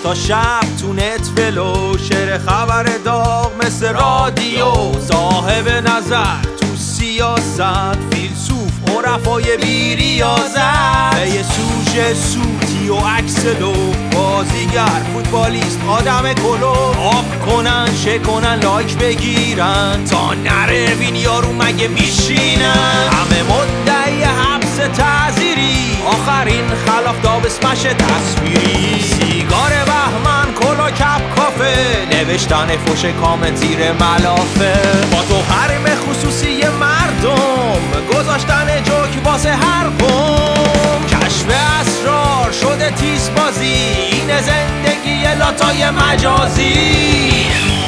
تا شب تو نتفلو، شعر خبر داغ مثل رادیو، صاحب نظر تو سیاست، فیلسوف عرفای بی ریاضت، یه سوژه سوتی و اکسلو، بازیگر فوتبالیست آدم کلو، آب کنن شکنن لایک بگیرن تا نره بین یارو مگه میشینن، همه مدعی حبس تعزیری، آخرین خلاف دابسمش تصویری، سیگار بهمن کلا کپ کافه، نوشتن فوش کامنت زیر ملافه، با تو حریم خصوصی مردم، گذاشتن جوک واسه هر قوم، کشف اسرار شده تیز بازی، این زندگی لاتای مجازی،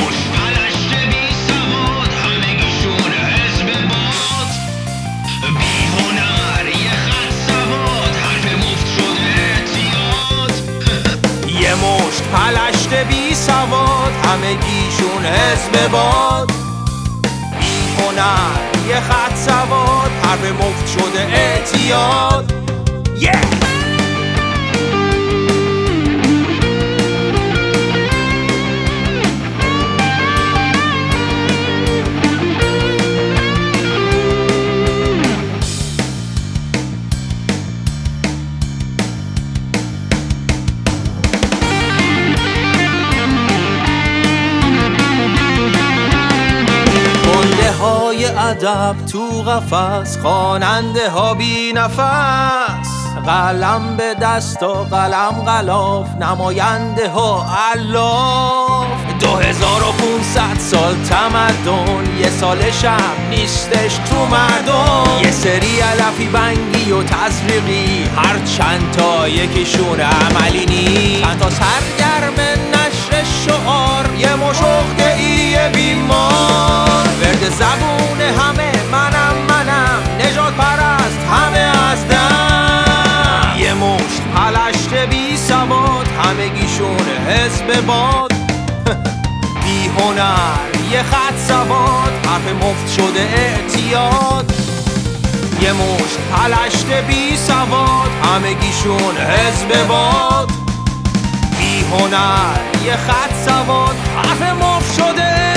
پلشت بی سواد همگیشون حزب باد، بی هنر یه خط سواد حرف مفت شده اعتیاد. ادب تو قفس، خواننده ها بی نفس، قلم به دست و قلم غلاف، نماینده ها الاف، 2500 سال تمدن، یه سال شب نیستش تو مردم، یه سری علفی بنگی و تزریقی، هر چند تا یکیشون عملی نی، چند تا سرگرم نشر شعار، یه مشغده ای بیمار، ورد زبون همه منم، نجات پرست همه از دم، یه مشت پلشت بی سواد همگیشون حزب باد، بی هنر یه خط سواد حرف مفت شده اعتیاد، یه مشت پلشت بی سواد همگیشون حزب باد، بی هنر یه خط سواد حرف مفت شده